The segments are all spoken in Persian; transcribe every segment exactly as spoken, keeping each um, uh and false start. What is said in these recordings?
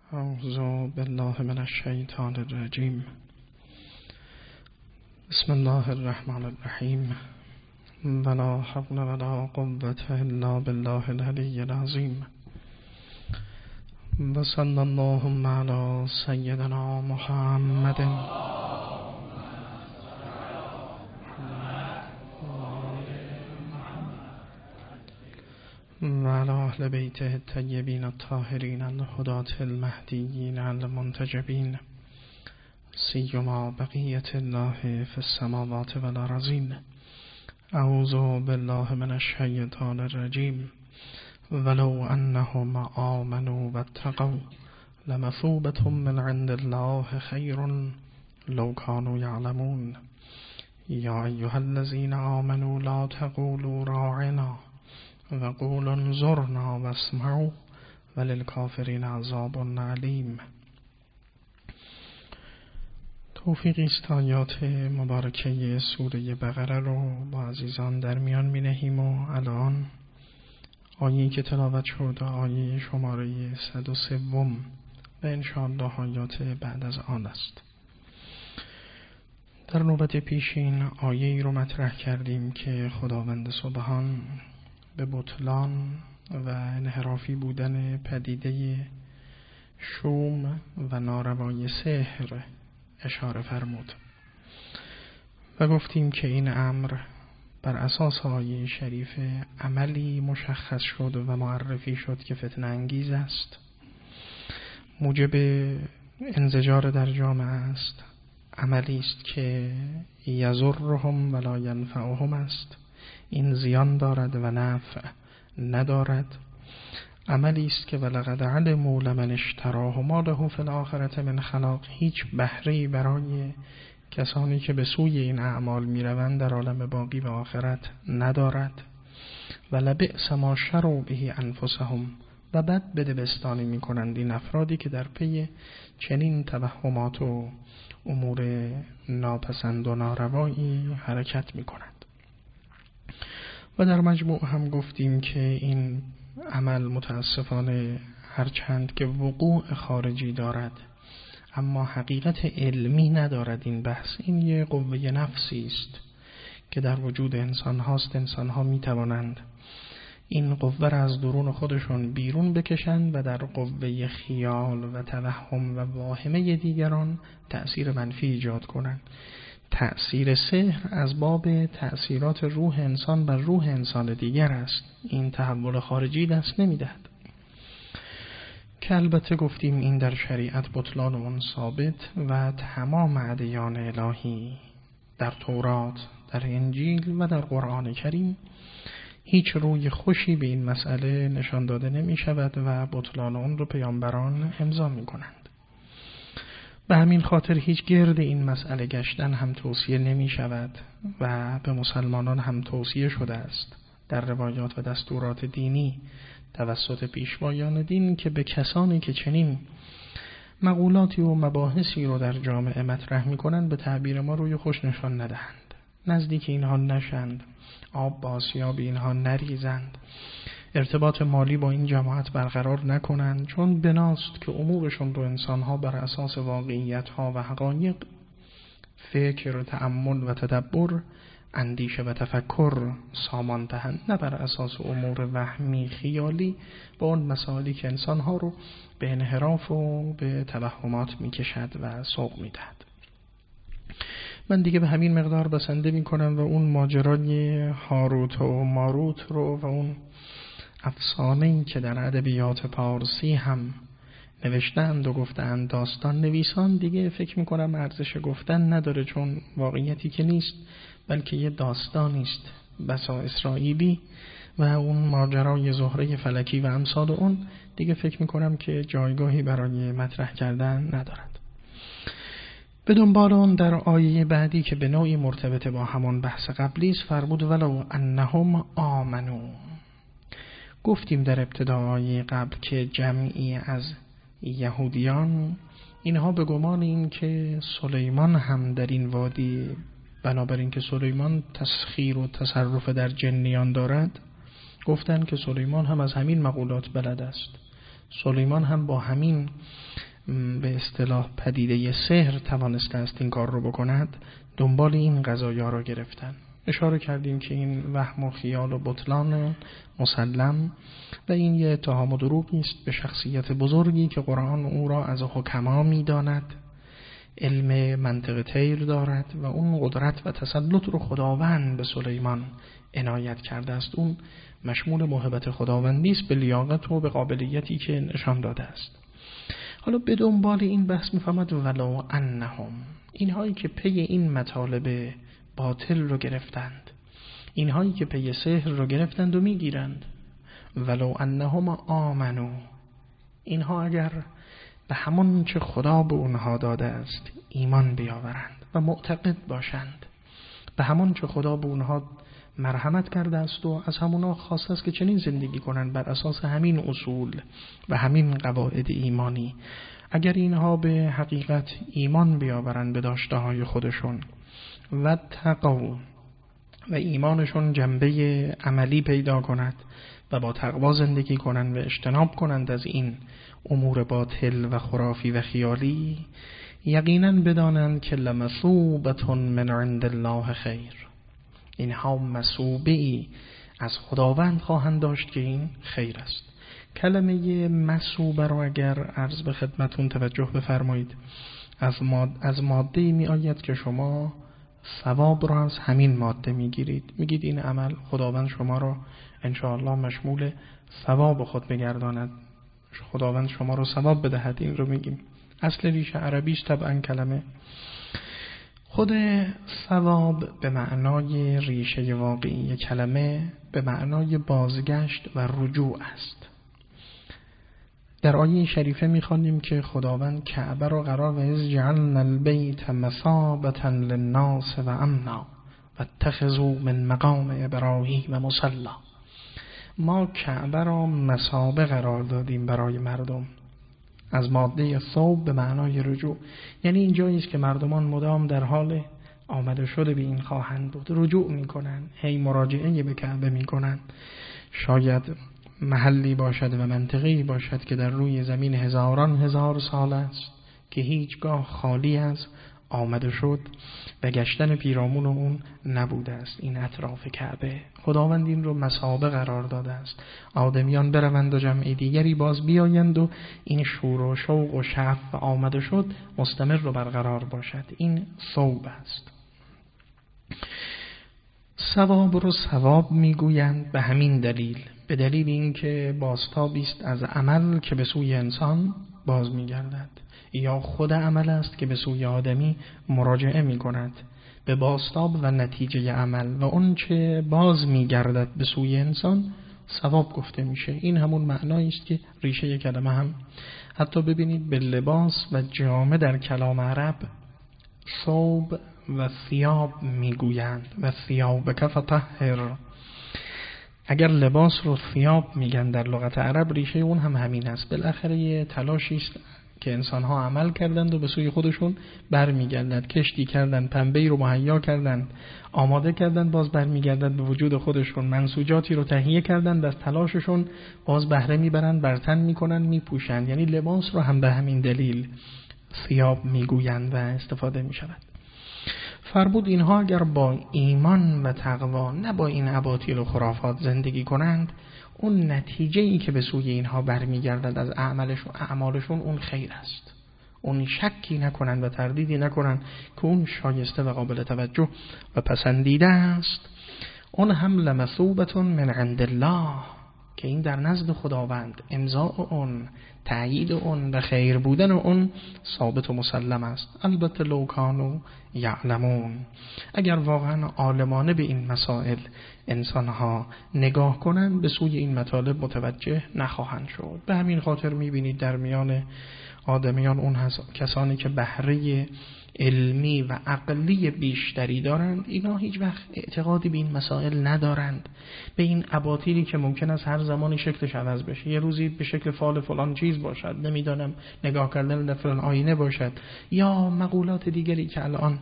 اعوذ بالله من الشیطان الرجیم. بسم الله الرحمن الرحیم. ولا حول ولا قوة الا بالله العلی العظیم. و صلی اللهم علی سیدنا محمد و علی اهل بیته الطیبین الطاهرین الهداة المهدیین المنتجبین سیما بقیة الله فی السماوات والارضین. اعوذ بالله من الشیطان الرجیم. ولو انهم آمنوا واتقوا لمثوبة من عند الله خیر لو كانوا یعلمون. یا ایها الذین آمنوا لا تقولوا راعنا وقولوا انظرنا واسمعوا وللکافرین عذاب علیم. توفیق است آیات مبارکه سوره بقره رو با عزیزان در میان می نهیم و الان آیه‌ای که تلاوت شد آیه شماره صد و سه و انشاءالله آیات بعد از آن است. در نوبت پیشین آیه‌ای رو مطرح کردیم که خداوند سبحان به بطلان و انحرافی بودن پدیده شوم و ناروای سحر اشاره فرمود و گفتیم که این امر بر اساس آیه شریف عملی مشخص شد و معرفی شد که فتنه انگیز است، موجب انزجار در جامعه است، عملی است که یضرهم ولا ینفعهم است، این زیان دارد و نفع ندارد، عملی است که ولقد علموا لمن اشتراه ما له فی الاخرة من خلاق، هیچ بهره‌ای برای کسانی که به سوی این اعمال میروند در عالم باقی و آخرت ندارد. و لبئس ما شروا به انفسهم، و بد بدبستانی میکنند این افرادی که در پی چنین توهمات و امور ناپسند و ناروایی حرکت میکنند. و در مجموع هم گفتیم که این عمل متاسفانه هرچند که وقوع خارجی دارد اما حقیقت علمی ندارد. این بحث این یه قوه نفسی است که در وجود انسان هاست. انسان ها می توانند این قوه را از درون خودشون بیرون بکشند و در قوه خیال و توهم و واهمه دیگران تأثیر منفی ایجاد کنند. تأثیر سحر از باب تأثیرات روح انسان بر روح انسان دیگر است. این تحول خارجی دست نمیدهد که البته گفتیم این در شریعت بطلان اون ثابت و تمام ادیان الهی در تورات، در انجیل و در قرآن کریم هیچ روی خوشی به این مسئله نشان داده نمی شود و بطلان اون رو پیامبران امضا می کنند. به همین خاطر هیچ گرد این مسئله گشتن هم توصیه نمی شود و به مسلمانان هم توصیه شده است در روایات و دستورات دینی توسط پیشوایان دین که به کسانی که چنین مقولاتی و مباحثی رو در جامعه مطرح می کنند به تعبیر ما روی خوش نشان ندهند، نزدیک اینها نشند، آب با آسیاب اینها نریزند، ارتباط مالی با این جماعت برقرار نکنند، چون بناست که امورشون رو انسانها بر اساس واقعیتها و حقایق، فکر و تأمل و تدبر، اندیشه و تفکر سامان دهند، نه بر اساس امور وهمی خیالی با اون مسائلی که انسانها رو به انحراف و به توهمات میکشد و سوق میدهد. من دیگه به همین مقدار بسنده میکنم و اون ماجرای هاروت و ماروت رو و اون افسانه‌ای که در ادبیات پارسی هم نوشتند و گفتند داستان نویسان دیگه فکر میکنم ارزش گفتن نداره، چون واقعیتی که نیست بلکه یه داستانی است بسا اسرائیلی و اون ماجرای زهره فلکی و امثال اون دیگه فکر میکنم که جایگاهی برای مطرح کردن ندارد. به دنبال اون در آیه بعدی که به نوعی مرتبط با همان بحث قبلی است فرمود ولو انهم آمنو. گفتیم در ابتدای قبل که جمعی از یهودیان اینها به گمان این که سلیمان هم در این وادی، بنابراین که سلیمان تسخیر و تصرف در جنیان دارد، گفتند که سلیمان هم از همین مقولات بلد است، سلیمان هم با همین به اصطلاح پدیده سحر توانسته است این کار رو بکند، دنبال این قضایا رو گرفتن. اشاره کردیم که این وهم و خیال و بطلان مسلم و این یه اتهام و دروغی است به شخصیت بزرگی که قرآن او را از حکما می‌داند، علم منطق طیر دارد و اون قدرت و تسلط رو خداوند به سلیمان عنایت کرده است. اون مشمول موهبت خداوندی است به لیاقت و به قابلیتی که نشان داده است. حالا به دنبال این بحث می‌فهمد ولو انهم، اینهایی که پی این مطالب باطل رو گرفتند، اینهایی که پی سحر رو گرفتند و میگیرند، ولو انهم آمنو، اینها اگر به همون چه خدا به اونها داده است ایمان بیاورند و معتقد باشند، به همون چه خدا به اونها مرحمت کرده است و از همونا خواسته است که چنین زندگی کنند بر اساس همین اصول و همین قواعد ایمانی، اگر اینها به حقیقت ایمان بیاورند به داشته‌های خودشون و تقوا و ایمانشون جنبه عملی پیدا کند و با تقوا زندگی کنند و اجتناب کنند از این امور باطل و خرافی و خیالی، یقینا بدانند که لمثوبة من عند الله خیر، اینها مثوبه‌ای از خداوند خواهند داشت که این خیر است. کلمه مثوبه رو اگر عرض به خدمتون توجه بفرمایید، از ماده از ماده‌ای می آید که شما ثواب رو از همین ماده میگیرید، میگید این عمل خداوند شما رو انشاءالله مشمول ثواب خود بگرداند، خداوند شما رو ثواب بدهد، این رو میگیم. اصل ریشه عربیش طبعا کلمه خود ثواب به معنای ریشه واقعی کلمه به معنای بازگشت و رجوع است. در آیه شریفه میخوانیم که خداوند کعبه را قرار و از جعلنا البیت مثابة للناس و امنا و اتخذوا من مقام ابراهیم مصلی، ما کعبه را مثابه قرار دادیم برای مردم. از ماده ثوب به معنای رجوع، یعنی این جایی است که مردمان مدام در حال آمده شده به این خواهند بود، رجوع میکنن، هی مراجعه به کعبه میکنن. شاید محلی باشد و منطقه‌ای باشد که در روی زمین هزاران هزار سال است که هیچگاه خالی از آمده شد و گشتن پیرامون اون نبوده است. این اطراف کعبه خداوند این رو مثابه قرار داده است، آدمیان بروند و جمعی دیگری باز بیایند و این شور و شوق و شعف و آمده شد مستمر رو برقرار باشد. این ثوب است. ثواب رو ثواب میگویند به همین دلیل، به دلیل اینکه بازتابی است از عمل که به سوی انسان باز میگردد، یا خود عمل است که به سوی آدمی مراجعه می کند به بازتاب و نتیجه عمل، و اون چه باز می گردد به سوی انسان ثواب گفته میشه. این همون معنایی است که ریشه کلمه هم حتی ببینید به لباس و جامه در کلام عرب ثوب و ثیاب میگویند و ثیابک فطهر. اگر لباس رو ثیاب میگن در لغت عرب ریشه اون هم همین است. بالاخره یه تلاشی است که انسان‌ها عمل کردند و به سوی خودشون برمیگردند، کشتی کردند، پنبه‌ای رو مهیا کردند، آماده کردند، باز برمیگردند به وجود خودشون، منسوجاتی رو تهیه کردند، از تلاششون باز بهره میبرند، برتن میکنند، میپوشند. یعنی لباس رو هم به همین دلیل ثیاب میگویند و استفاده میشود. فرمود اینها اگر با ایمان و تقوا نه با این اباطیل و خرافات زندگی کنند، اون نتیجه‌ای که به سوی اینها برمیگردد از اعمالشون اعمالشون اون خیر است. اون شکی نکنند و تردیدی نکنند که اون شایسته و قابل توجه و پسندیده است. اون هم لمثوبة من عند الله، که این در نزد خداوند امضاء اون، تأیید اون و خیر بودن اون ثابت و مسلم است. البته لو کانوا یعلمون، اگر واقعا عالمانه به این مسائل انسانها نگاه کنند به سوی این مطالب متوجه نخواهند شد. به همین خاطر میبینید در میان آدمیان اون کسانی که بهره علمی و عقلی بیشتری دارند، اینا هیچ وقت اعتقادی به این مسائل ندارند، به این اباطیلی که ممکن است هر زمانی شکلش عوض بشه، یه روزی به شکل فال فلان چیز باشد، نمیدانم نگاه کردن در فلان آینه باشد، یا مقولات دیگری که الان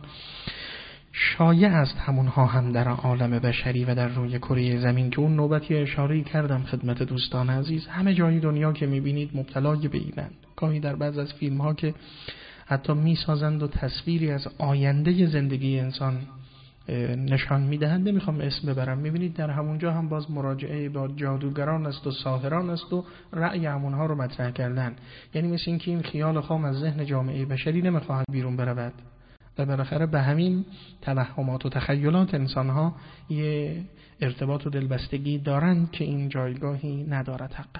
شایع است همونها هم در عالم بشری و در روی کره زمین، که اون نوبتی اشاره کردم خدمت دوستان عزیز. همه جای دنیا که میبینید مبتلای به اینند. گاهی در بعض از فیلم ها که حتی میسازند و تصویری از آینده زندگی انسان نشان میدهند، نمیخوام اسم ببرم، میبینید در همونجا هم باز مراجعه با جادوگران است و ساحران است و رأی همونها رو مطرح کردن. یعنی مثل این که این خیال خام از ذهن جامعه بشری نمیخواهد بیرون برود و بالاخره به همین توهمات و تخیلات انسانها یه ارتباط و دلبستگی دارند که این جایگاهی ندارد حقا.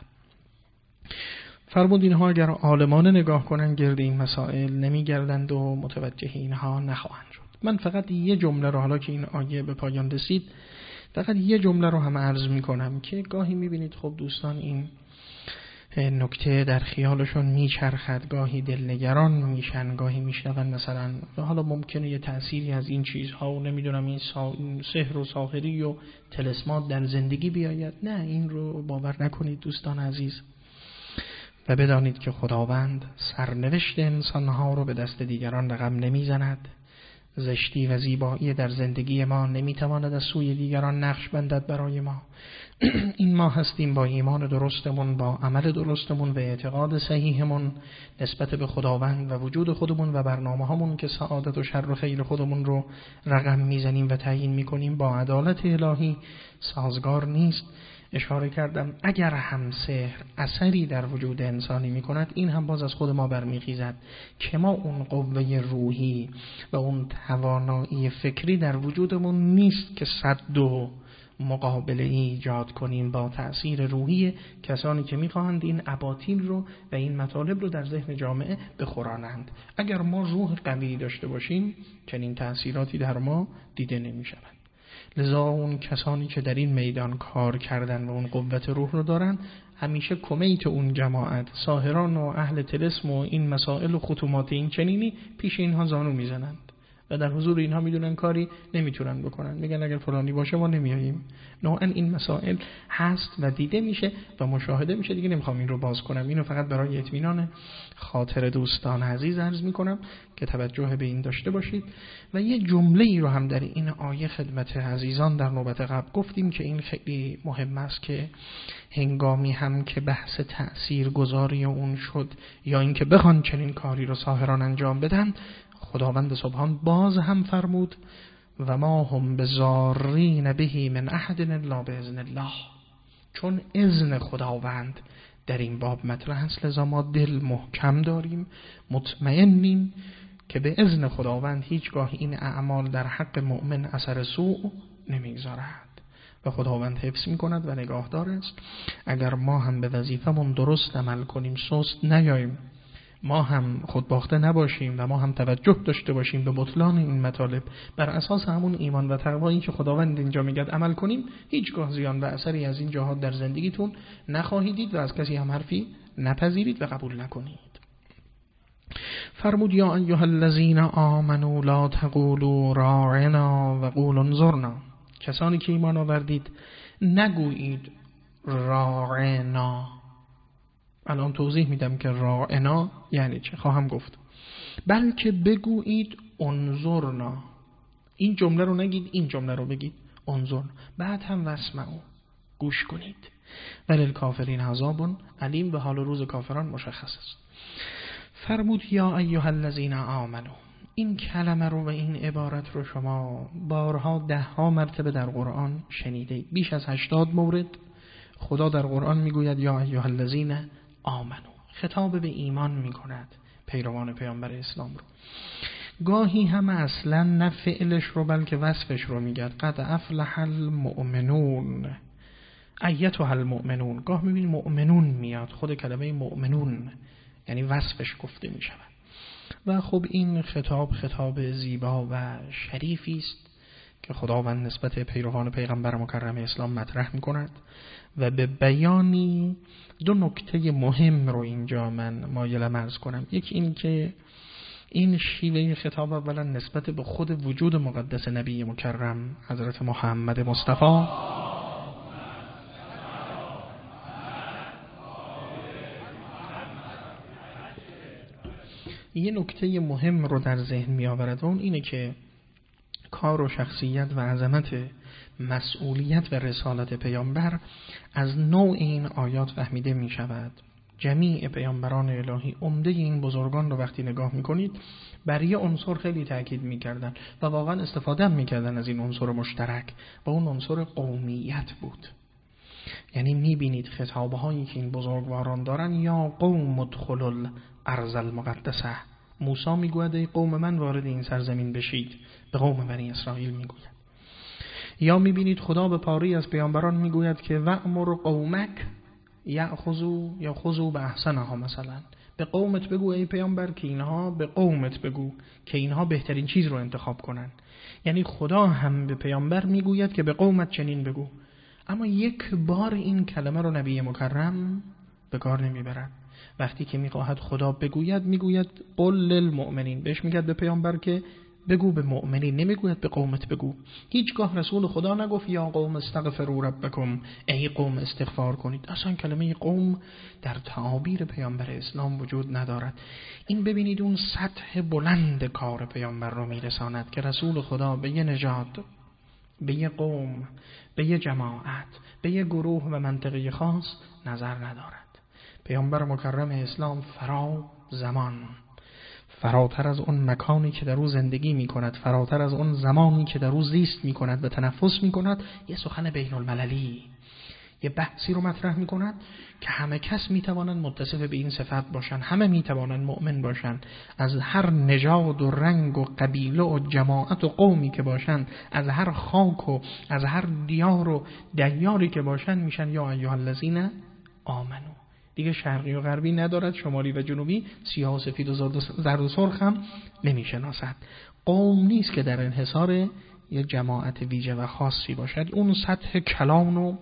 فرمود اینها اگر عالمان نگاه کنند گرد این مسائل نمیگردند و متوجه اینها نخواهند شد. من فقط یه جمله رو، حالا که این آیه به پایان رسید، فقط یه جمله رو هم عرض میکنم که گاهی میبینید خب دوستان این نکته در خیالشون میچرخد، گاهی دلنگران میشن، گاهی میشنون مثلا حالا ممکنه یه تأثیری از این چیزها و نمیدونم این سحر و ساحری و طلسمات در زندگی بیاید. نه، این رو باور نکنید دوستان عزیز و بدانید که خداوند سرنوشت انسانها رو به دست دیگران رقم نمیزند. زشتی و زیبایی در زندگی ما نمیتواند از سوی دیگران نقش بندد برای ما. این ما هستیم با ایمان درستمون، با عمل درستمون و اعتقاد صحیحمون نسبت به خداوند و وجود خودمون و برنامه همون که سعادت و شر و خیر خودمون رو رقم میزنیم و تعیین میکنیم با عدالت الهی سازگار نیست. اشاره کردم اگر هم سحر اثری در وجود انسانی میکند، این هم باز از خود ما برمیخیزد که ما اون قوه روحی و اون توانایی فکری در وجودمون نیست که صد و مقابله ایجاد کنیم با تأثیر روحی کسانی که میخواهند این اباطیل رو و این مطالب رو در ذهن جامعه بخورانند. اگر ما روح قوی داشته باشیم چنین تأثیراتی در ما دیده نمیشود. لذا اون کسانی که در این میدان کار کردن و اون قوت روح رو دارن، همیشه کمیت اون جماعت، ساحران و اهل طلسم و این مسائل و خصومات این چنینی پیش اینها زانو میزنند و در حضور اینها میدونن کاری نمیتونن بکنن، میگن اگر فلانی باشه ما نمیاییم. نوعا این مسائل هست و دیده میشه و مشاهده میشه، دیگه نمیخوام این رو باز کنم. اینو فقط برای اطمینان خاطر دوستان عزیز عرض میکنم که توجه به این داشته باشید. و یه جمله ای رو هم در این آیه خدمت عزیزان در نوبت قبل گفتیم که این خیلی مهم است که هنگامی هم که بحث تأثیر گذاری اون شد یا اینکه بخوان چنین کاری رو ساحران انجام بدن، خداوند سبحان باز هم فرمود و ما هم بضارین به من احد الا باذن الله. چون اذن خداوند در این باب مطرح است، لذا ما دل محکم داریم، مطمئنیم که به اذن خداوند هیچگاه این اعمال در حق مؤمن اثر سوء نمیگذارد و خداوند حفظ میکند و نگاهدار است. اگر ما هم به وظیفمون درست عمل کنیم، سست نیاییم، ما هم خودباخته نباشیم و ما هم توجه داشته باشیم به بطلان این مطالب، بر اساس همون ایمان و تقوایی که خداوند اینجا میگه عمل کنیم، هیچگاه زیان و اثری از این جهات در زندگیتون نخواهید دید و از کسی هم حرفی نپذیرید و قبول نکنید. فرمود یا ایها الذین آمنوا لا تقولوا راعنا و قولوا انظرنا. کسانی که ایمان آوردید نگویید راعنا. الان توضیح میدم که راعنا یعنی چه خواهم گفت، بلکه بگویید انظرنا. این جمله رو نگید، این جمله رو بگید انظرنا. بعد هم واسمعوا، گوش کنید. وللکافرین عذاب علیم. به حال روز کافران مشخص است. فرمود یا ایها الذین آمنوا. این کلمه رو و این عبارت رو شما بارها ده ها مرتبه در قرآن شنیده، بیش از هشتاد مورد خدا در قرآن میگوید یا ایها الذین آمنو، خطاب به ایمان میکند پیروان پیامبر اسلام رو. گاهی هم اصلا نه فعلش رو بلکه وصفش رو میگه، قد افلح المؤمنون ایتها المؤمنون. گاه میبینی مؤمنون میاد، خود کلمه مؤمنون یعنی وصفش گفته میشود. و خب این خطاب خطاب زیبا و شریفی است که خداوند نسبت پیروان پیغمبر مکرم اسلام مطرح میکند و به بیانی دو نکته مهم رو اینجا من مایلم عرض کنم. یکی این که این شیوه خطاب اولا نسبت به خود وجود مقدس نبی مکرم حضرت محمد مصطفی یه نکته مهم رو در ذهن می آورد و اون اینه که کار و شخصیت و عظمت مسئولیت و رسالت پیامبر از نوع این آیات فهمیده می شود. جمیع پیامبران الهی عمده این بزرگان رو وقتی نگاه میکنید بر یه عنصر خیلی تاکید میکردن و واقعا استفاده میکردن از این عنصر مشترک و اون عنصر قومیت بود. یعنی میبینید خطابهایی که این بزرگواران دارن، یا قوم ادخلوا الارض المقدسه، موسی میگوید ای قوم من وارد این سرزمین بشید، به قوم بنی اسرائیل میگوید. یا میبینید خدا به پاری از پیامبران میگوید که وأمر قومک یأخذوا یا خذوا باحسنها، مثلا به قومت بگو ای پیامبر که اینها به قومت بگو که اینها بهترین چیز رو انتخاب کنن. یعنی خدا هم به پیامبر میگوید که به قومت چنین بگو، اما یک بار این کلمه رو نبی مکرم به کار نمیبرد. وقتی که میخواهد خدا بگوید میگوید قل للمؤمنین، بهش میگه به پیامبر که بگو به مؤمنین، نمیگوید به قومت بگو. هیچگاه رسول خدا نگفت یا قوم استغفروا ربکم، ای قوم استغفار کنید. اصلا کلمه قوم در تعابیر پیامبر اسلام وجود ندارد. این ببینید اون سطح بلند کار پیامبر رو میرساند که رسول خدا به یه نژاد، به یه قوم، به یه جماعت، به یه گروه و منطقه خاص نظر ندارد. پیامبر مکرم اسلام فرا زمان، فراتر از اون مکانی که در او زندگی می کند، فراتر از اون زمانی که در او زیست می کند و تنفس می کند، یه سخن بین المللی، یه بحثی رو مطرح می کند که همه کس می توانند متصف به این صفت باشند، همه می توانند مؤمن باشند، از هر نژاد و رنگ و قبیله و جماعت و قومی که باشند، از هر خاک و از هر دیار و دیاری که باشند، میشن یا ایها الذین آمنو. دیگه شرقی و غربی ندارد، شمالی و جنوبی، سیاه و سفید و زرد و سرخ هم نمیشناسد. قوم نیست که در انحصار یه جماعت ویژه و خاصی باشد. اون سطح کلان و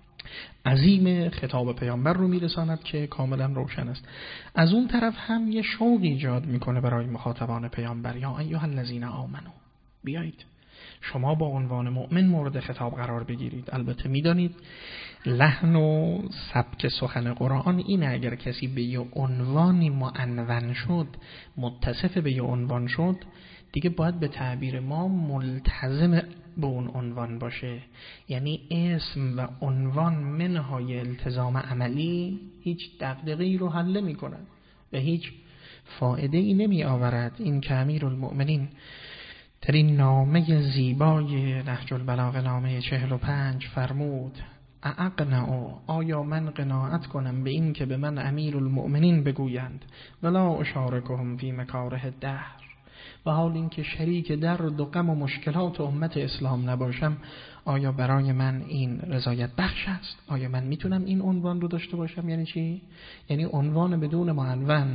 عظیم خطاب پیامبر رو میرساند که کاملا روشن است. از اون طرف هم یه شوق ایجاد میکنه برای مخاطبان پیامبر، یا ایها الذین آمنو، بیایید شما با عنوان مؤمن مورد خطاب قرار بگیرید. البته میدانید لحن و سبک سخن قرآن اینه، اگر کسی به یه عنوانی معنون شد، متصف به یه عنوان شد، دیگه باید به تعبیر ما ملتزم به اون عنوان باشه. یعنی اسم و عنوان منهای التزام عملی هیچ دغدغه‌ای رو حل نمی کند و هیچ فایده ای نمی آورد. این که امیرالمؤمنین در این نامه زیبای نهج البلاغه، نامه چهل و پنج فرمود اقنعوا، آیا من قناعت کنم به این که به من امیرالمؤمنین بگویند ولا اشارکهم فی مکاره الدهر، و حال این که شریک درد و غم و مشکلات امت اسلام نباشم، آیا برای من این رضایت بخش است؟ آیا من میتونم این عنوان رو داشته باشم؟ یعنی چی؟ یعنی عنوان بدون معنون،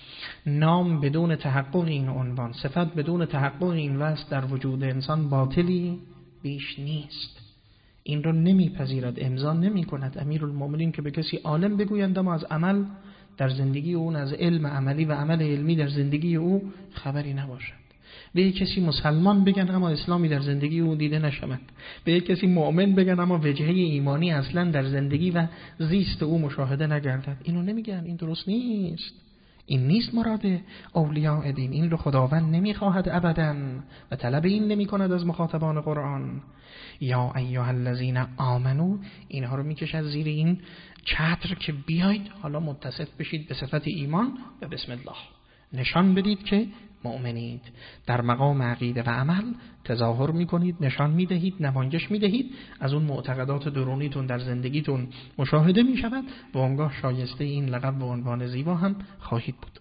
نام بدون تحقق این عنوان، صفت بدون تحقق این وصف در وجود انسان باطلی بیش نیست. این رو نمیپذیرد، امضا نمی کند. امیرالمؤمنین که به کسی عالم بگویند اما از عمل در زندگی اون، از علم عملی و عمل علمی در زندگی او خبری نباشد. به یک کسی مسلمان بگن اما اسلامی در زندگی او دیده نشود. به یک کسی مؤمن بگن اما وجهه ایمانی اصلا در زندگی و زیست او مشاهده نگردد. اینو نمیگن، این درست نیست. این نیست مراد اولیاء دین. این رو خداوند نمیخواهد ابداً و طلب این نمی کند از مخاطبان قرآن. یا ایها الذین آمنو، اینها رو میکشد زیر این چتر که بیایید حالا متصف بشید به صفت ایمان و بسم الله، نشان بدید که مؤمنید، در مقام عقیده و عمل تظاهر میکنید، نشان میدهید، نمایش میدهید، از اون معتقدات درونیتون در زندگیتون مشاهده میشود و آنگاه شایسته این لقب و عنوان زیبا هم خواهید بود.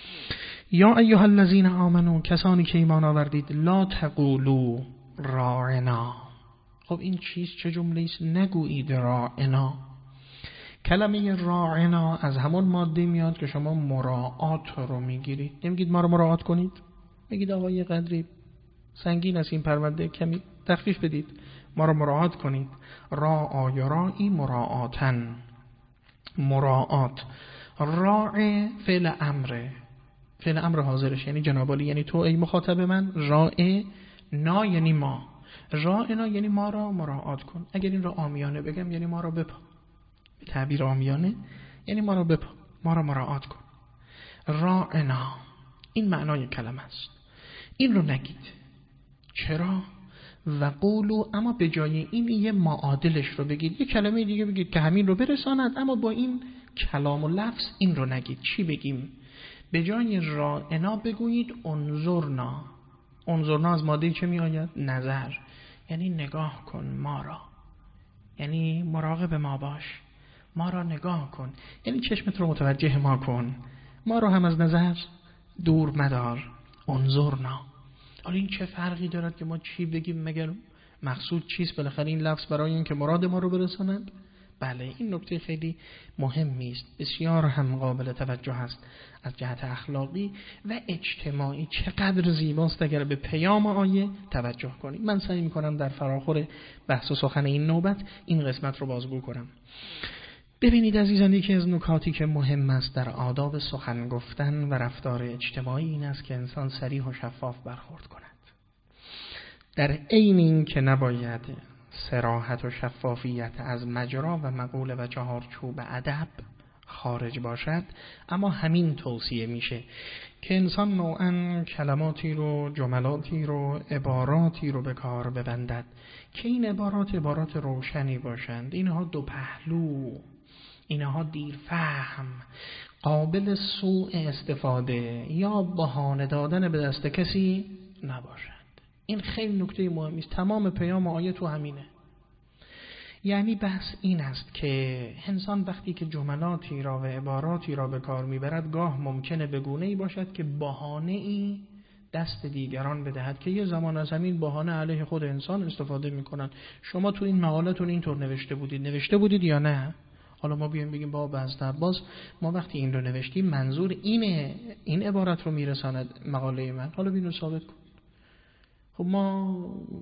یا ایها الذین آمنو، کسانی که ایمان آوردید، لا تقولوا راعنا. خب این چیز چه جمله است؟ نگویید راعنا. کلمه راعنا از همون ماده میاد که شما مراعات رو میگیرید. نمیگید ما رو مراعات کنید، میگید آقای قدری سنگین است این پرونده، کمی تخفیف بدید، ما رو مراعات کنید. راعا یا راعی مراعاتن، مراعات. راع فعل امره، فعل امر حاضرش یعنی جنابالی، یعنی تو ای مخاطب من. راع نا یعنی ما، راعنا یعنی ما را مراعات کن. اگر این را عامیانه بگم یعنی ما را بپا، به تعبیر عامیانه یعنی ما را بپا، ما را مراعات کن. راعنا این معنای کلمه است. این رو نگید. چرا؟ و قولو، اما به جای این یه معادلش رو بگید، یه کلمه دیگه بگید که همین رو برساند، اما با این کلام و لفظ این رو نگید. چی بگیم؟ به جای رائنا بگویید انظرنا. انظرنا از ماده چه می آید؟ نظر. یعنی نگاه کن ما را، یعنی مراقب ما باش، ما را نگاه کن، یعنی چشمت رو متوجه ما کن، ما رو هم از نظر دور مدار. انظرنا. حالا این چه فرقی دارد که ما چی بگیم؟ مگر مقصود چیست؟ بالاخره این لفظ برای این که مراد ما رو برساند. بله، این نکته خیلی مهمی است، بسیار هم قابل توجه است از جهت اخلاقی و اجتماعی. چقدر زیباست اگر به پیام آیه توجه کنیم. من سعی می‌کنم در فراخور بحث و سخن این نوبت این قسمت رو بازگو کنم. ببینید عزیزان، یکی از نکاتی که مهم است در آداب سخن گفتن و رفتار اجتماعی این است که انسان صریح و شفاف برخورد کند. در عین این که نباید صراحت و شفافیت از مجرا و مقوله و چهارچوب ادب خارج باشد، اما همین توصیه میشه که انسان نوعاً کلماتی رو، جملاتی رو، عباراتی رو به کار ببندد که این عبارات عبارات روشنی باشند، اینها دو پهلو، اینها دیر فهم، قابل سوء استفاده یا بهانه دادن به دست کسی نباشند. این خیلی نکته مهمی است. تمام پیام آیه تو همینه. یعنی بحث این است که انسان وقتی که جملاتی را و عباراتی را به کار میبرد، گاه ممکنه به گونه‌ای باشد که بهانه‌ای دست دیگران بدهد که یه زمان از همین بهانه علیه خود انسان استفاده میکنن. شما تو این مقالتون اینطور نوشته بودید، نوشته بودید یا نه؟ حالا ما بیایم بگیم بابا از باز ما وقتی این رو نوشتیم منظور اینه، این عبارت رو میرساند مقاله من، حالا بینو ثابت کن. خب ما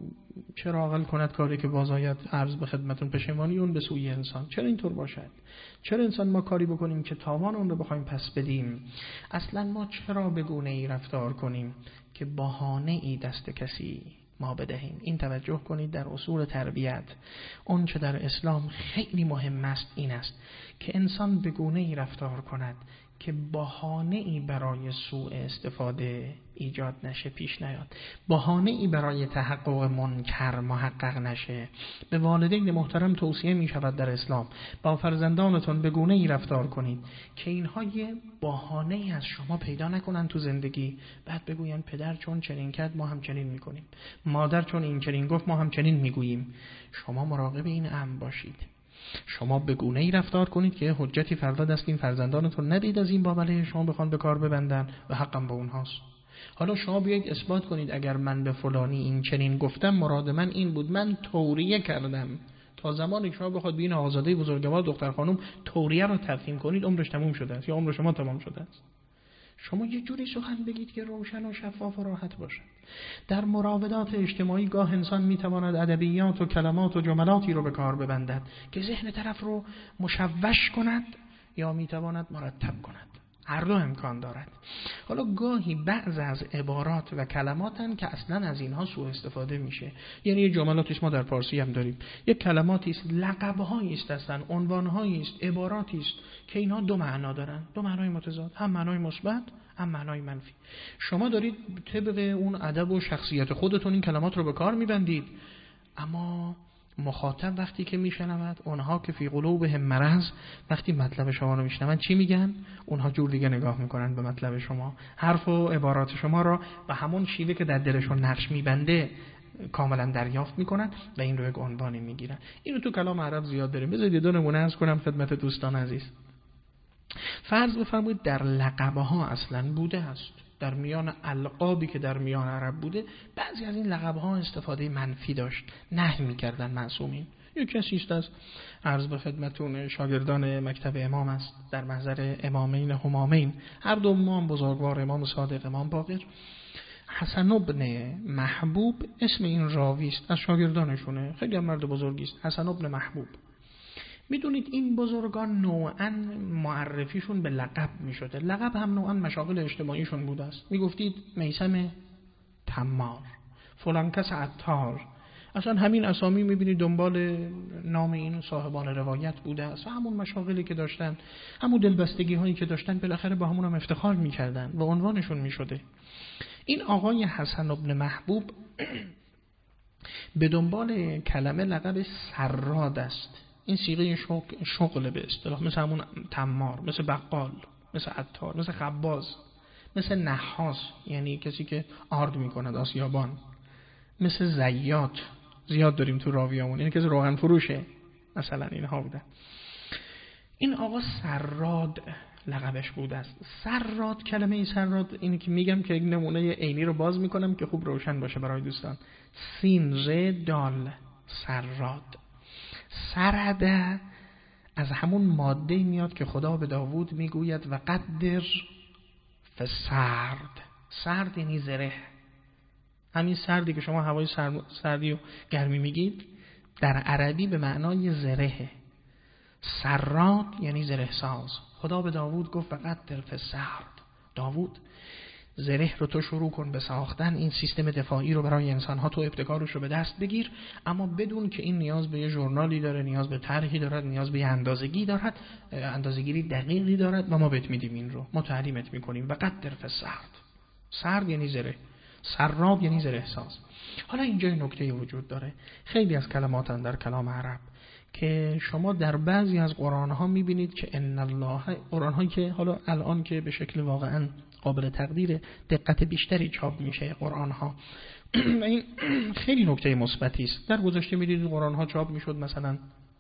چرا عقل کند کاری که باز آید عرض به خدمتون پشیمانی اون به سوی انسان؟ چرا اینطور باشد؟ چرا انسان ما کاری بکنیم که تاوان اون رو بخوایم پس بدیم؟ اصلا ما چرا به گونه ای رفتار کنیم که بهانه ای دست کسی ما بدهیم؟ این توجه کنید در اصول تربیت اون چه در اسلام خیلی مهم است این است که انسان به گونه ای رفتار کند که بهانه ای برای سوء استفاده ایجاد نشه، پیش نیاد، بهانه ای برای تحقق منکر محقق نشه. به والدین محترم توصیه می شود در اسلام با فرزندانتون به گونه ای رفتار کنید که اینها یه بهانه ای از شما پیدا نکنن تو زندگی، بعد بگوین پدر چون چنین کرد ما هم چنین میکنیم، مادر چون این چنین گفت ما هم چنین میگوییم. شما مراقب این امر باشید. شما به گونه‌ای رفتار کنید که حجتی فردا دست این فرزندانتون ندید از این بابله شما بخوان به کار ببندن و حقم با اونهاست. حالا شما بیایید اثبات کنید اگر من به فلانی این چنین گفتم مراد من این بود، من توریه کردم. تا زمانی که شما بخواد بین آزاده بزرگوار دختر خانم توریه رو تفهیم کنید عمرش تموم شده است یا عمر شما تمام شده است. شما یه جوری سخن بگید که روشن و شفاف و راحت باشد. در مراودات اجتماعی گاه انسان میتواند ادبیات و کلمات و جملاتی رو به کار ببندد که ذهن طرف رو مشوش کند یا میتواند مرتب کند. هر دو امکان دارد. حالا گاهی بعض از عبارات و کلماتن که اصلا از اینها سوء استفاده میشه. یعنی یه جملاتی ما در فارسی هم داریم، یک کلماتی است، لقب‌هایی است، هستن عنوان‌هایی است، عباراتی است که اینها دو معنا دارن، دو معنای متضاد، هم معنای مثبت هم معنای منفی. شما دارید طبق اون ادب و شخصیت خودتون این کلمات رو به کار میبندید، اما مخاطب وقتی که میشنود، اونها که فی قلوبهم مرض، وقتی مطلب شما رو میشنون چی میگن؟ اونها جور دیگه نگاه میکنن به مطلب شما، حرف و عبارات شما را به همون شیوه که در دلشون نقش میبنده کاملا دریافت میکنن و این رو یک عنوانی میگیرن. اینو تو کلام عرب زیاد داریم. بذارید دو نمونه عرض کنم خدمت دوستان عزیز. فرض بفرمایید در لقب‌ها اصلا بوده است، در میان القابی که در میان عرب بوده بعضی از این لقب‌ها استفاده منفی داشت، نهی می‌کردن معصومین. یک کسی است از عرض به خدمتون شاگردان مکتب امام است، در محضر امامین همامین، هر دو امام بزرگوار، امام صادق امام باقر. حسن بن محبوب اسم این راوی است، از شاگردانشونه، خیلی هم مرد بزرگی است، حسن بن محبوب. میدونید این بزرگان نوعاً معرفیشون به لقب میشده، لقب هم نوعاً مشاغل اجتماعیشون بوده است. میگفتید میثم تمار، فلان کس عطار، اصلا همین اسامی میبینید دنبال نام این صاحبان روایت بوده است و همون مشاغلی که داشتن، همون دلبستگی هایی که داشتن، بالاخره با همون هم افتخار میکردن و عنوانشون میشده. این آقای حسن بن محبوب به دنبال کلمه لقب سراد است. این صیغه شغل به اصطلاح، مثل همون تمار، مثل بقال، مثل عطار، مثل خباز، مثل نحاس یعنی کسی که آرد میکند آسیابان، مثل زیات زیاد داریم تو راویامون، یعنی کسی روغن فروشه مثلا، اینها بوده. این آقا سراد لقبش بوده است. سراد، کلمه سراد اینی که میگم که یک نمونه عینی رو باز میکنم که خوب روشن باشه برای دوستان. سین ر دال، سراد. سرده از همون ماده میاد که خدا به داوود میگوید و قدر فسرد. سرد یعنی زره. همین سردی که شما هوای سردی و گرمی میگید در عربی به معنای زره. سراد یعنی زره ساز. خدا به داوود گفت و قدر فسرد. داوود زره رو تو شروع کن به ساختن، این سیستم دفاعی رو برای انسان‌ها تو ابتکارش رو به دست بگیر، اما بدون که این نیاز به یه ژورنالی داره، نیاز به طرحی دارد، نیاز به اندازه‌گیری دارد، اندازه‌گیری دقیقی دارد و ما بهت میدیم این رو، ما تعلیمت میکنیم. و قدر فسرد. سرد یعنی زره، سراب یعنی زره ساز. حالا اینجا نکته وجود داره. خیلی از کلمات در کلام عرب که شما در بعضی از قرآن‌ها می‌بینید که ان الله، قرآن‌هایی که حالا الان که به شکل واقعاً قابل تقدیر دقت بیشتری چاپ میشه قرآن‌ها و این خیلی نکته مثبتی است. در گذشته می‌دیدید قرآن‌ها چاپ میشد، مثلا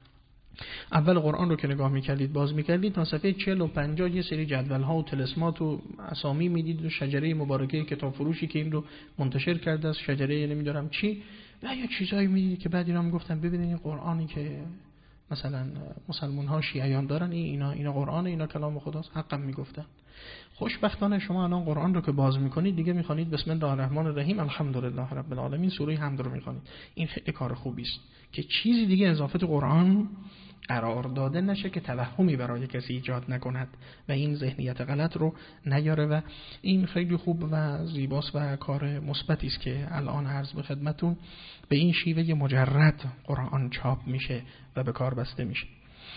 اول قرآن رو که نگاه می‌کردید باز می‌کردید تا صفحه چهل و پنجاه یه سری جدول‌ها و طلسمات و اسامی می‌دید و شجره مبارکه کتاب فروشی که این رو منتشر کرده است، شجره نمی‌دونم چی، و یا چیزایی می‌دید که بعد اینا میگفتن ببینید این قرآنی که مثلا مسلمان‌ها شیعیان دارن، این اینا اینا قرآن، اینا کلام خداست، حقا میگفتن. خوشبختانه شما الان قرآن رو که باز میکنید دیگه میخوانید بسم الله الرحمن الرحیم الحمدلله رب العالمین، سوره حمد رو میخوانید. این خیلی کار خوبی است که چیزی دیگه اضافه قرآن قرار داده نشه که توهمی برای کسی ایجاد نکند و این ذهنیت غلط رو نیاره، و این خیلی خوب و زیباست و کار مثبتی است که الان عرض به خدمتون به این شیوه مجرد قرآن چاپ میشه و به کار بسته میشه.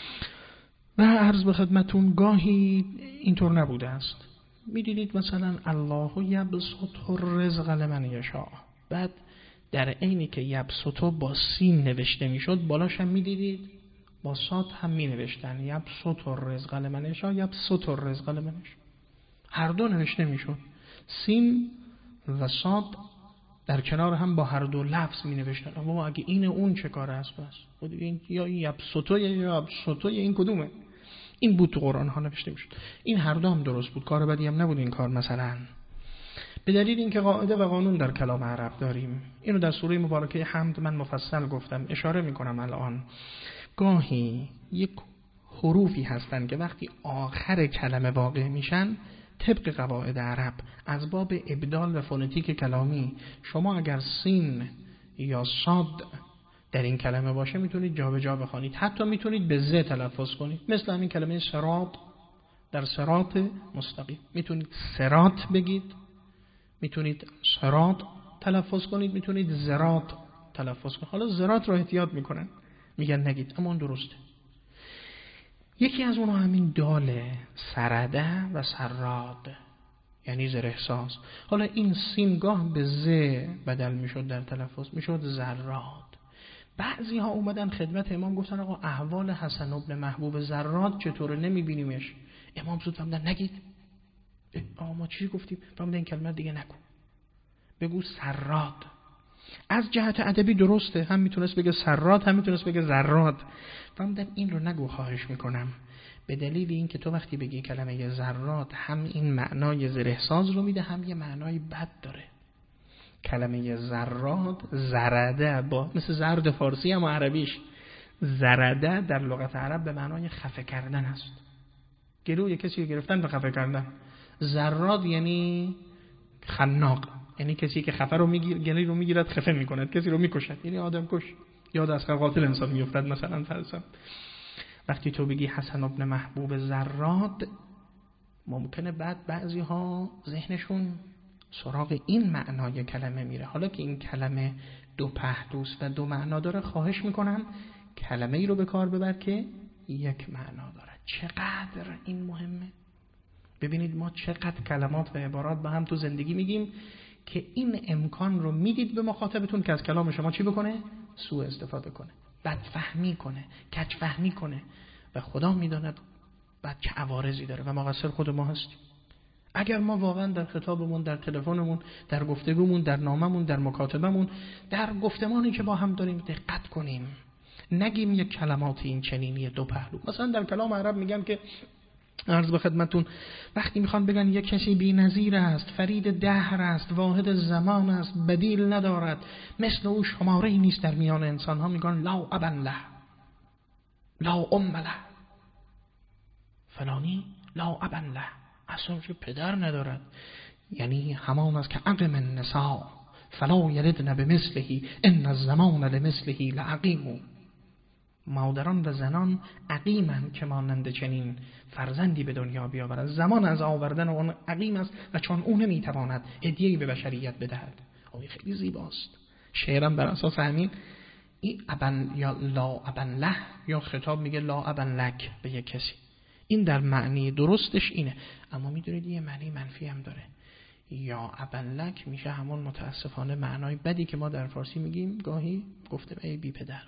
و عرض به خدمتون گاهی اینطور نبوده است. میدیدید مثلا الله یبسط الرزق لمن یشاء، بعد در عینی که یبسط با سین نوشته میشد بالاش هم میدیدید با صاد هم می نوشتن یبسط الرزق لمن یشاء، یبسط الرزق لمن یشاء، هر دو نوشته میشد. سین و صاد در کنار هم با هر دو لفظ می نوشتن. اما اگه این اون چه کار است بس خود این یا یبسط یا یبسط، این کدومه؟ این بود تو قرآن ها نوشته میشد. این هر دو هم درست بود، کار بدی هم نبود این کار. مثلا به دلیل اینکه قاعده و قانون در کلام عرب داریم، اینو در سوره مبارکه حمد من مفصل گفتم، اشاره میکنم الان. گاهی یک حروفی هستن که وقتی آخر کلمه واقع میشن طبق قواعد عرب از باب ابدال و فونتیک کلامی، شما اگر سین یا صاد در این کلمه باشه میتونید جابجا بخوانید، حتی میتونید به ز تلفظ کنید. مثل همین کلمه صراط در صراط مستقیم، میتونید صراط بگید، میتونید صراط تلفظ کنید، میتونید زراط تلفظ کنید. حالا زراط رو احتیاط میکنن میگن نگید، اما اون درسته. یکی از اونها همین داله، سرده و سراد یعنی زرهساز. حالا این سین گاه به ز بدل میشد در تلفظ، میشد زراد. بعضی ها اومدن خدمت امام گفتن آقا احوال حسن ابن محبوب زراد چطوره، نمیبینیمش. امام زود فهمدن نگید. آقا ما چی گفتیم؟ فهمدن این کلمه دیگه نگو، بگو سراد. از جهت ادبی درسته، هم میتونست بگه سراد هم میتونست بگه زراد. فهمدن این رو نگو، خواهش میکنم، به دلیل این که تو وقتی بگی کلمه زراد هم این معنای زرهساز رو میده، هم یه معنای بد داره. کلمه زراد زرده با مثل زرد فارسی هم عربیش، زرده در لغت عرب به معنای خفه کردن است. گلوی کسی رو گرفتن به خفه کردن. زراد یعنی خناق، یعنی کسی که خفه رو میگیر، گلی رو میگیرد خفه میکند، کسی رو میکشد، یعنی آدم کش. یاد از قاتل انسان میافتد. مثلا فرضاً وقتی تو بگی حسن ابن محبوب زراد، ممکنه بعد بعضی ها ذهنشون سراغ این معنای کلمه میره. حالا که این کلمه دو پهلوست و دو معنا داره، خواهش میکنم کلمه ای رو به کار ببر که یک معنا داره. چقدر این مهمه. ببینید ما چقدر کلمات و عبارات با هم تو زندگی میگیم که این امکان رو میدید به مخاطبتون که از کلام شما چی بکنه؟ سوء استفاده کنه، بدفهمی کنه، کج فهمی کنه و خدا میداند بعد چه عوارضی داره و مقصر خود ما هستیم. اگر ما واقعا در خطابمون، در تلفنمون، در گفتگومون، در ناممون، در مکاتبمون، در گفتمانی که با هم داریم دقت کنیم، نگیم یک کلمات این چنینی دو پهلو. مثلا در کلام عرب میگن که عرض به خدمتون وقتی میخوان بگن یک کسی بی‌نظیر است، فرید دهر است، واحد زمان است، بدیل ندارد، مثل او شماره‌ای نیست در میان انسان ها، میگن لا ابا له، لا ام له، فلانی لا ابا له، اصلا چه پدر ندارد. یعنی همان است که عقم النساء فلا یلدن بمثله ان الزمان لمثله لعقیم. مادران و زنان عقیمند که مانند چنین فرزندی به دنیا بیاورد. زمان از آوردن اون عقیم است و چون اون نمیتواند هدیه‌ای به بشریت بدهد. این خیلی زیباست. شعرم بر اساس همین این ابن یا لا ابن له یا خطاب میگه لا ابن لک به یک کسی. این در معنی درستش اینه، اما میدونید یه معنی منفی هم داره. یا ابن لک میشه همون متاسفانه معنای بدی که ما در فارسی میگیم گاهی، گفتم ای بی پدر،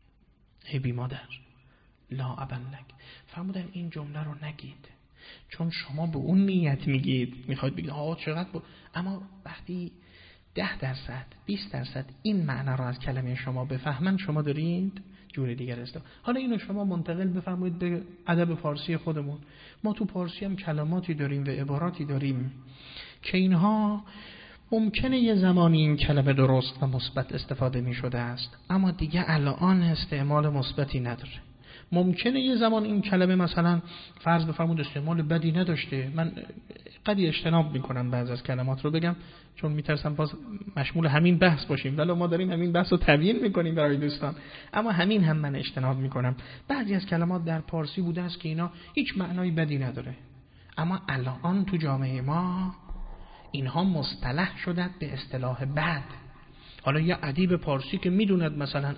ای بی مادر. لا ابن لک فرمودن این جمله رو نگید، چون شما به اون نیت میگید، میخواید بگید آه چقدر با... اما وقتی ده درصد بیست درصد این معنی رو از کلمه شما بفهمن، شما دارید جور دیگر است. حالا اینو شما منتقل بفرمایید به ادب فارسی خودمون. ما تو فارسی هم کلماتی داریم و عباراتی داریم که اینها ممکنه یه زمانی این کلمه درست و مثبت استفاده می شده است، اما دیگه الان استعمال مثبتی نداره. ممکنه یه زمان این کلمه مثلا فرض بفرمود استعمال بدی نداشته. من قدی اجتناب میکنم بعض از کلمات رو بگم، چون میترسم باز مشمول همین بحث باشیم، ولی ما داریم همین بحث رو تبیین میکنیم برای دوستان، اما همین هم من اجتناب میکنم. بعضی از کلمات در پارسی بوده است که اینا هیچ معنای بدی نداره، اما الان تو جامعه ما اینها مصطلح شدند به اصطلاح بد. حالا یه ادیب پارسی که میدوند مثلا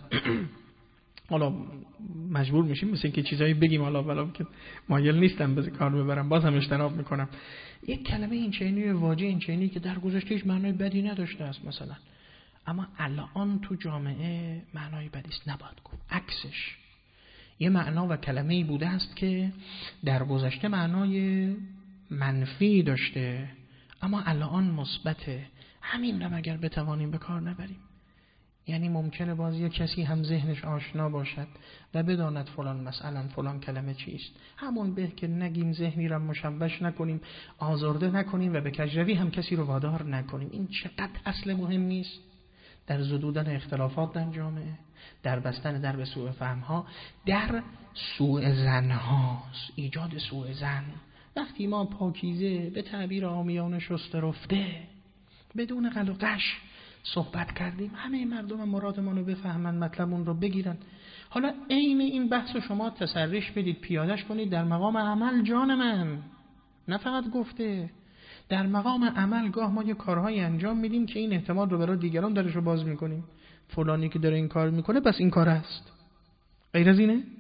حالا مجبور میشیم مثل اینکه چیزایی بگیم، حالا ولی که مایل نیستم به کار ببرم، باز هم اجتناب میکنم. یک کلمه این چینی واژه این چینی که در گذشته هیچ معنای بدی نداشته است مثلا، اما الان تو جامعه معنای بدی است، نباید گفت. عکسش یه معنا و کلمه‌ای بوده است که در گذشته معنای منفی داشته، اما الان مثبته. همین رو اگر بتوانیم به کار نبریم، یعنی ممکنه باز یک کسی هم ذهنش آشنا باشد و بداند فلان مثلا فلان کلمه چیست، همون به که نگیم، ذهنی را مشوش نکنیم، آزرده نکنیم و به کجروی هم کسی رو وادار نکنیم. این چقدر اصل مهمی است در زدودن اختلافات در جامعه، در بستن در به سوء فهم ها، در سوء زن هاست، ایجاد سوء زن. وقتی ما پاکیزه به تعبیر عامیانه شسته رفته بدون قل و قش صحبت کردیم، همه مردم مرادمون رو بفهمن، مطلبمون رو بگیرن. حالا عین این بحث رو شما تسریش بدید، پیادش کنید در مقام عمل. جان من، نه فقط گفته، در مقام عمل گاه ما یه کارهایی انجام میدیم که این احتمال رو برای دیگران درش رو باز میکنیم. فلانی که داره این کار میکنه پس این کار است، غیر از اینه؟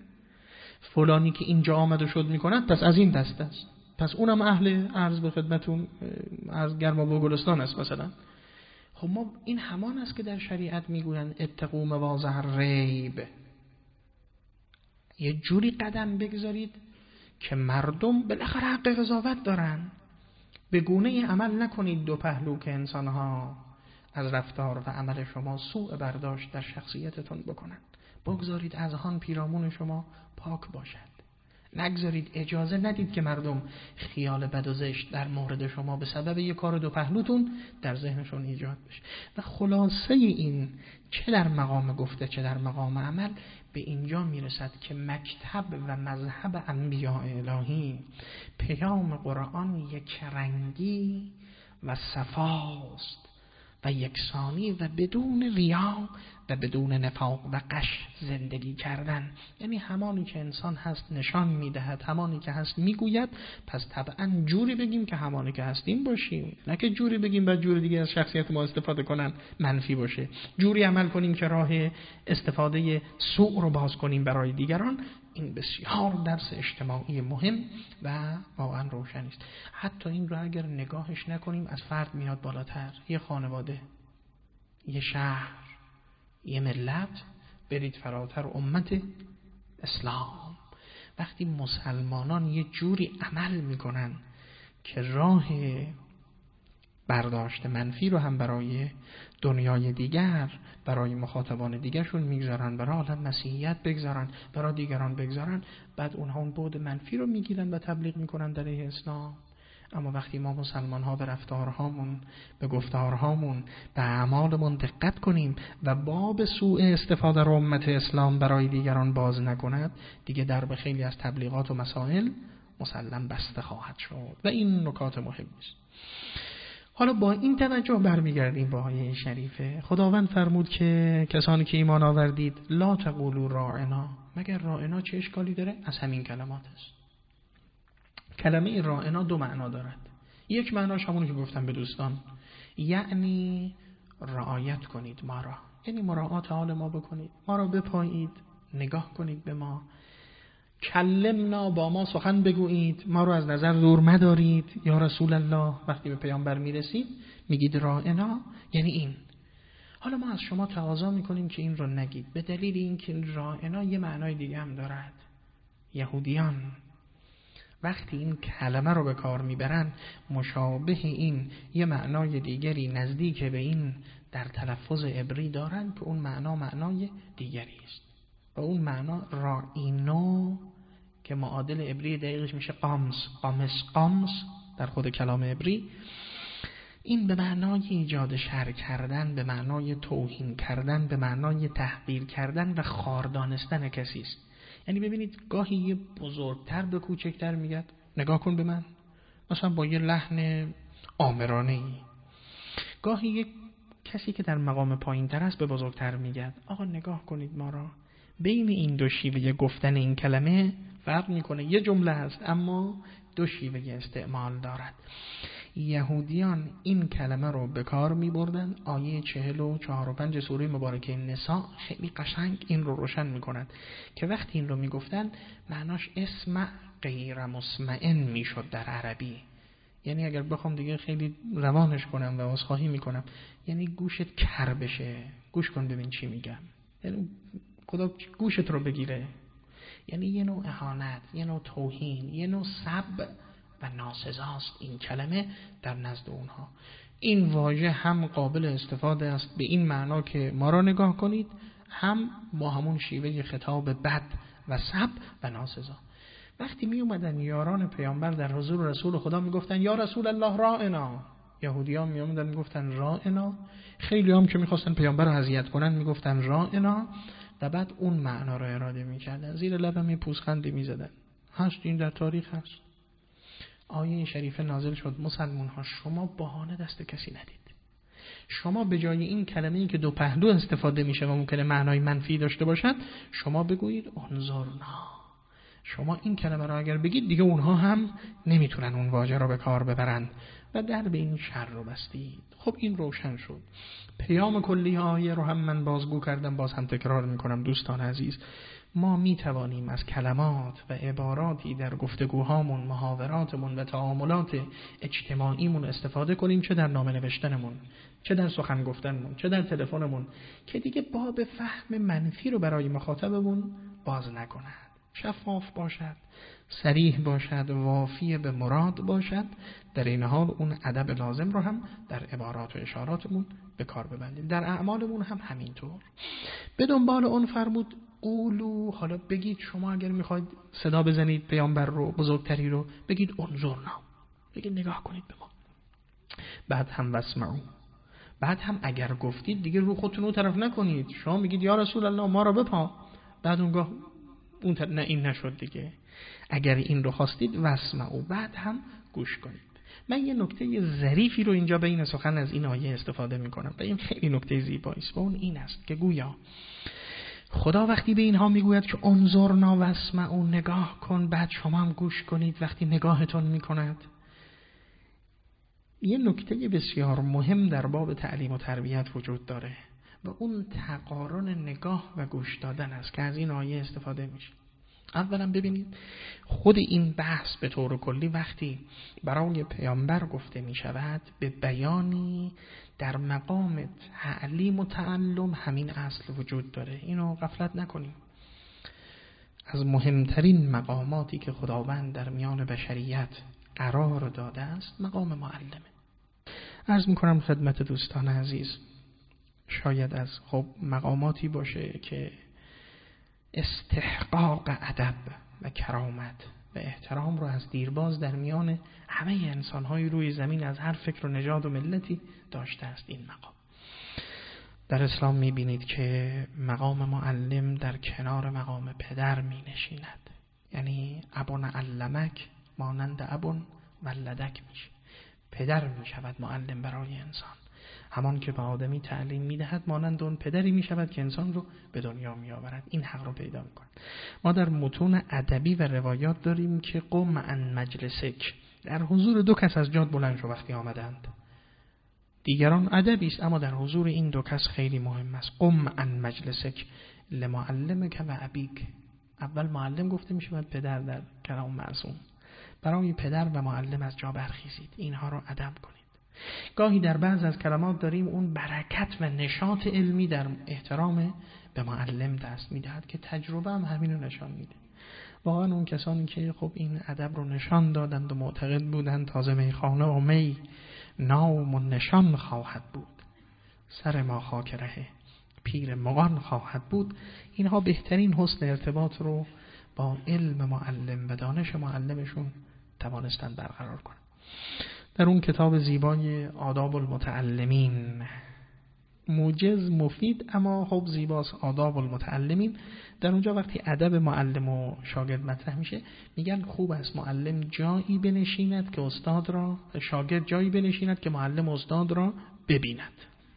فلانی که اینجا آمد و شد میکنه پس از این دست است، پس اونم اهل عرض به خدمتون عرض گرما و گلستان است مثلا. خب ما این همان است که در شریعت میگویند اتقوا مواضع الریب، یه جوری قدم بگذارید که مردم بالاخره حق قضاوت دارن. به گونه عمل نکنید دو پهلو که انسانها از رفتار و عمل شما سوء برداشت در شخصیتتون بکنن. بگذارید اذهان پیرامون شما پاک باشد، نگذارید، اجازه ندید که مردم خیال بد و زشت در مورد شما به سبب یک کار دو پهلوتون در ذهنشون ایجاد بشه. و خلاصه این چه در مقام گفته چه در مقام عمل به اینجا میرسد که مکتب و مذهب انبیاء الهی، پیام قرآن یک رنگی و صفاست و یکسانی و بدون ریا و بدون نفاق و غش زندگی کردن. یعنی همانی که انسان هست نشان میدهد، همانی که هست میگوید، پس طبعا جوری بگیم که همانی که هستیم باشیم، نه که جوری بگیم بعد جوری دیگه از شخصیت ما استفاده کنن منفی باشه. جوری عمل کنیم که راه استفاده سوء رو باز کنیم برای دیگران. این بسیار درس اجتماعی مهم و واقعا روشنی است. حتی این رو اگر نگاهش نکنیم از فرد میاد بالاتر، یه خانواده، یه شهر، یه ملت، برید فراتر امت اسلام. وقتی مسلمانان یه جوری عمل میکنن که راه برداشت منفی رو هم برای دنیای دیگر، برای مخاطبان دیگرشون میگذارن، برای عالم مسیحیت بگذارن، برای دیگران بگذارن، بعد اونها اون بعد منفی رو میگیرن و تبلیغ میکنن در اسلام. اما وقتی ما مسلمان ها به رفتارهامون، به گفتارهامون، به اعمالمون دقت کنیم و باب سوء استفاده رو امت اسلام برای دیگران باز نکند، دیگه در به خیلی از تبلیغات و مسائل مسلم بسته خواهد شد و این نکات مهمی است. حالا با این توجه برمیگردیم به آیه شریفه. خداوند فرمود که کسانی که ایمان آوردید لا تقولوا راعنا، مگر راعنا چه اشکالی داره؟ از همین کلمات است. کلمه راعنا دو معنا دارد. یک معناش همونی که گفتم به دوستان، یعنی رعایت کنید ما را، یعنی مراعات حال ما بکنید، ما را بپایید، نگاه کنید به ما، کلمنا، با ما سخن بگویید، ما رو از نظر دور مدارید یا رسول الله. وقتی به پیامبر میرسید میگید راعنا، یعنی این. حالا ما از شما تقاضا میکنیم که این رو نگید، به دلیل اینکه راعنا یه معنای دیگه هم دارد. یهودیان وقتی این کلمه رو به کار میبرن، مشابه این یه معنای دیگری نزدیک به این در تلفظ عبری دارن که اون معنا معنای دیگری است و اون معنا رائینو که معادل عبری دقیقش میشه قامس، قامس قامس در خود کلام عبری. این به معنای ایجاد شر کردن، به معنای توهین کردن، به معنای تحقیر کردن و خار دانستن کسی است. یعنی ببینید گاهی یه بزرگتر به کوچکتر میگه نگاه کن به من، مثلا با یه لحن آمرانه‌ای. گاهی یه کسی که در مقام پایین‌تر است به بزرگتر میگه آقا نگاه کنید ما را. بین این دو شیوه گفتن این کلمه فرق میکنه. یه جمله هست اما دو شیوه استعمال دارد. یهودیان این کلمه رو به کار می بردن. آیه چهل و چهار و پنج سوره مبارکه نساء خیلی قشنگ این رو روشن می کند که وقتی این رو می گفتن معناش اسمع غیر مسمعن می شد در عربی. یعنی اگر بخوام دیگه خیلی روانش کنم و عذرخواهی می کنم، یعنی گوشت کر بشه، گوش کن ببین چی میگم، یعنی خدا گوشت رو بگیره. یعنی یه نوع اهانت، یه نوع توهین، یه نوع سب و ناسزاست این کلمه در نزد اونها. این واژه هم قابل استفاده است به این معنا که ما را نگاه کنید، هم با همون شیوه خطاب بد و سب و ناسزا. وقتی می اومدن یاران پیامبر در حضور رسول خدا می گفتن یا رسول الله راعنا، یهودیان می اومدن می گفتن راعنا، خیلی هم که می خواستن پیامبر رو اذیت کنن می گفتن راعنا و بعد اون معنا رو اراده می کردن، زیر لبم می پوزخندی می زدن. هست این در تاریخ هست. آیه شریفه نازل شد مسلمان ها شما بهانه دست کسی ندید. شما به جای این کلمه‌ای که دو پهلو استفاده میشه و ممکنه معنای منفی داشته باشد، شما بگویید انظرنا. شما این کلمه را اگر بگید دیگه اونها هم نمیتونن اون واژه را به کار ببرن و در به این شر رو بستید. خب این روشن شد. پیام کلی آیه رو هم من بازگو کردم، باز هم تکرار میکنم دوستان عزیز. ما می توانیم از کلمات و عباراتی در گفتگوهامون، محاوراتمون و تعاملات اجتماعیمون استفاده کنیم، چه در نامه نوشتنمون، چه در سخن گفتنمون، چه در تلفنمون، که دیگه باب فهم منفی رو برای مخاطبمون باز نکند. شفاف باشد، صریح باشد، وافی به مراد باشد. در این حال اون ادب لازم رو هم در عبارات و اشاراتمون به کار ببندیم. در اعمالمون هم همینطور. به دنبال اون فرمود قولو، حالا بگید شما اگر میخواید صدا بزنید پیامبر رو، بزرگتری رو، بگید انظرنا، بگید نگاه کنید به ما. بعد هم واسمعوا، بعد هم اگر گفتید دیگه رو خودتون اون طرف نکنید. شما میگید یا رسول الله ما را بپا، بعد اونگاه اون طرف نه این نشد دیگه. اگر این رو خواستید واسمعوا، بعد هم گوش کنید. من یه نکته ظریفی رو اینجا بین سخن از این آیه استفاده میکنم و این خیلی نکته زیبایی است و اون این است که گویا خدا وقتی به اینها میگوید که انظرنا واسمعوا، نگاه کن بعد شما هم گوش کنید، وقتی نگاهتون میکند، یه نکته بسیار مهم در باب تعلیم و تربیت وجود داره و اون تقارن نگاه و گوش دادن است که از این آیه استفاده میشه. اولا ببینید خود این بحث به طور کلی وقتی برای پیامبر گفته می شود به بیانی در مقام تعلیم و تعلم همین اصل وجود داره. اینو غفلت نکنیم. از مهمترین مقاماتی که خداوند در میان بشریت قرار داده است مقام معلمه. عرض میکنم خدمت دوستان عزیز، شاید از خب مقاماتی باشه که استحقاق ادب و کرامت و احترام رو از دیرباز در میان همه انسان‌های روی زمین از هر فکر و نژاد و ملتی داشته است. این مقام در اسلام می‌بینید که مقام معلم در کنار مقام پدر می‌نشیند. یعنی ابن علمک مانند ابن ولدک میشه. پدر میشود معلم برای انسان، همان که به آدمی تعلیم میدهد مانند اون پدری میشود که انسان رو به دنیا میآورد. این حق رو پیدا میکنه. ما در متون ادبی و روایات داریم که قم عن مجلسک، در حضور دو کس از جاد بلند شو وقتی آمدند. دیگران ادبی است، اما در حضور این دو کس خیلی مهم است. قم عن مجلسک لمعلمک و ابیک. اول معلم گفته میشود پدر در کلام معصوم. برای پدر و معلم از جا برخیزید، اینها رو ادب کنید. گاهی در بعض از کلمات داریم اون برکت و نشاط علمی در احترام به معلم دست میدهد که تجربه هم همین رو نشان میده. واقعا اون کسانی که خب این ادب رو نشان دادند و معتقد بودند تازه میخانه و می نام و نشان خواهد بود، سر ما خاک ره پیر مغان خواهد بود، اینها بهترین حسن ارتباط رو با علم معلم و دانش معلمشون توانستند برقرار کنند. در اون کتاب زیبای آداب المتعلمین، موجز مفید اما خب زیباست، آداب المتعلمین، در اونجا وقتی ادب معلم و شاگرد مطرح میشه میگن خوب است معلم جایی بنشیند که استاد را، شاگرد جایی بنشیند که معلم استاد را ببیند.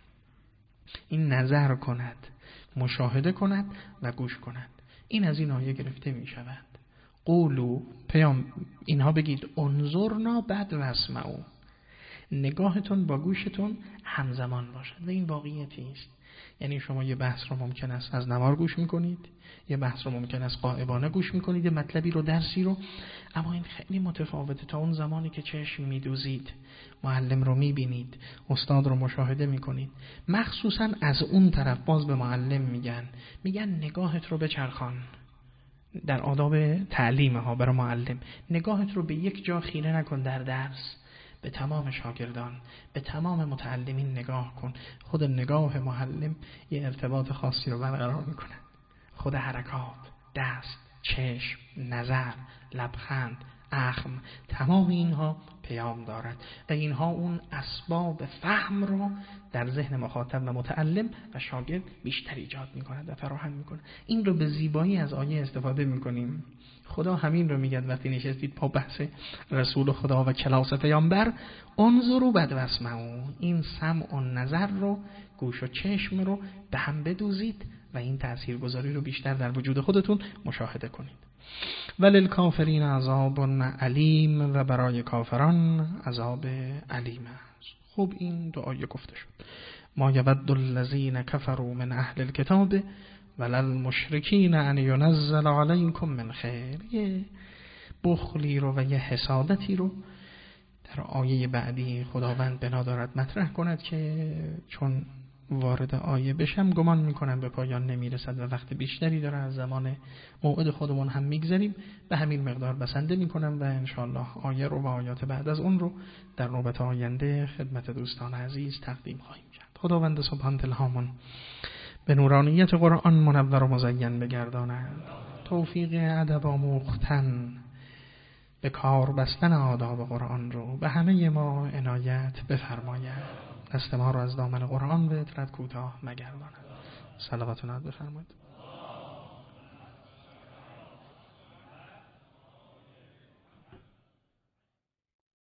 این نظر کند، مشاهده کند و گوش کند. این از این آیه گرفته می شود. قولو پیام اینها بگید انظرنا بعد و اسمعوا، نگاهتون با گوشتون همزمان باشد. و این واقعیتی است. یعنی شما یه بحث رو ممکن است از نوار گوش میکنید، یه بحث رو ممکن است غائبانه گوش میکنید، یه مطلبی رو درسی رو، اما این خیلی متفاوته تا اون زمانی که چشم میدوزید، معلم رو میبینید، استاد رو مشاهده میکنید. مخصوصا از اون طرف باز به معلم میگن میگن نگاهت رو بچرخان. در آداب تعلیم ها برای معلم نگاهت رو به یک جا خیره نکن، در درس به تمام شاگردان، به تمام متعلمین نگاه کن. خود نگاه معلم یه ارتباط خاصی رو برقرار میکنه. خود حرکات، دست، چشم، نظر، لبخند، اخم، تمام اینها پیام دارد و اینها اون اسباب فهم رو در ذهن مخاطب و متعلم و شاگرد بیشتر ایجاد میکند و فراهم میکنه. این رو به زیبایی از آیه استفاده میکنیم. خدا همین رو میگه وقتی نشستید پا بحث رسول خدا و کلاس پیامبر، انظروا بعد و اسمعوا، این سمع و نظر رو، گوش و چشم رو به هم بدوزید و این تاثیرگذاری رو بیشتر در وجود خودتون مشاهده کنید. وللکافرین عذاب علیم، و برای کافران عذاب علیم است. خب این دو آیه گفته شد. ما یود الذین کفروا من اهل الکتاب وللمشرکین ان ینزل علیکم من خیر. یه بخلی رو و یه حسادتی رو در آیه بعدی خداوند بنا دارد مطرح کند که چون وارد آیه بشم گمان میکنم به پایان نمیرسد و وقت بیشتری داره، از زمان موعد خودمون هم میگذریم، به همین مقدار بسنده میکنم و انشاءالله آیه رو و آیات بعد از اون رو در نوبت آینده خدمت دوستان عزیز تقدیم خواهیم کرد. خداوند سبحان الهامون به نورانیت قرآن منور و مزین بگرداند، توفیق ادب آموختن به کار بستن آداب قرآن رو به همه ما عنایت بفرماید. دست ما رو از دامن قرآن به اطرت کوتاه مگرداند. صلوات و نعت بفرمایید.